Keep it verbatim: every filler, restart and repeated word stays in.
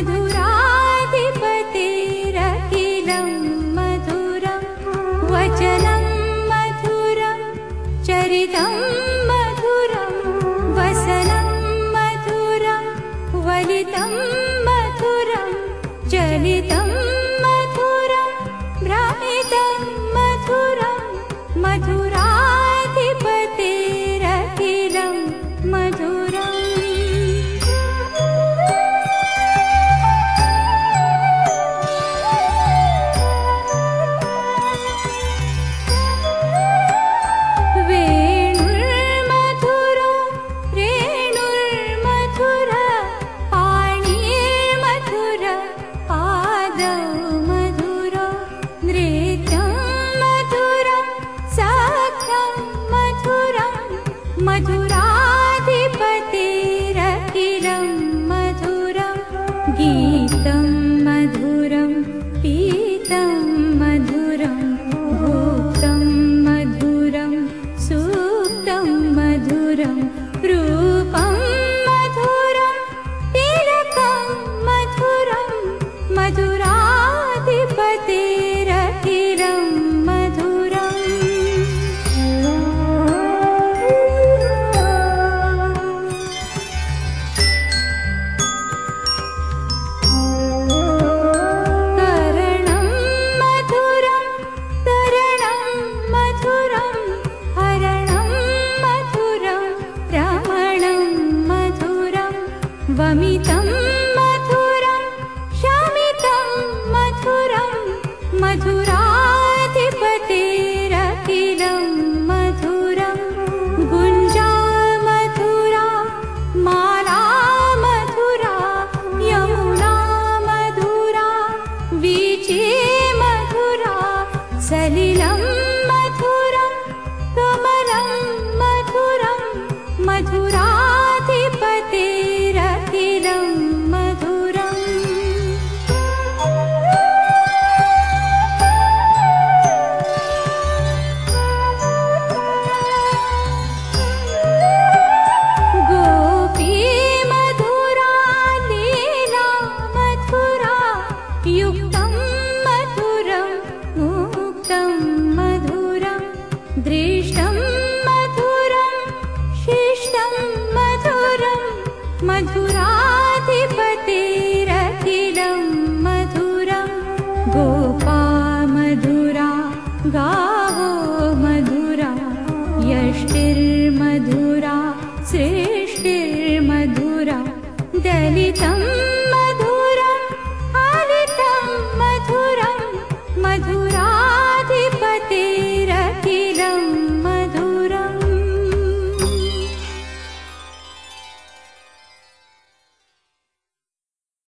मधुराधिपतेरखिलं मधुरं वचनं मधुरं चरितं मधुरं वसनं मधुरं वलितं मधुरं चलितं मधुरं भ्रमितं मधुरं मधुराधिपतेरखिलं मधुरम् मधुराधिपतेरखिलं मधुरं गीतं मधुरं पीतं मधुरं भुक्तं मधुरं सुप्तं मधुरं रूपं मधुरं तिलकं मधुरं मधुराधिपतेरखिलं मधुरम् वमितं मधुरं शमितं मधुरं मधुराधिपतेरखिलं मधुरं गुञ्जा मधुरा माला मधुरा यमुना मधुरा वीचे मधुरा सलिलं मधुरं कमलं मधुरं मधुराधिपतेरखिलं मधुरम् गोपी मधुरा लीला मधुरा युक्तं मधुरं मुक्तं मधुरं दृष्टं मधुरं शिष्टं मधुरं मधुराधिपतेरखिलं मधुरं गोपा मधुरा गावो मधुरा यष्टे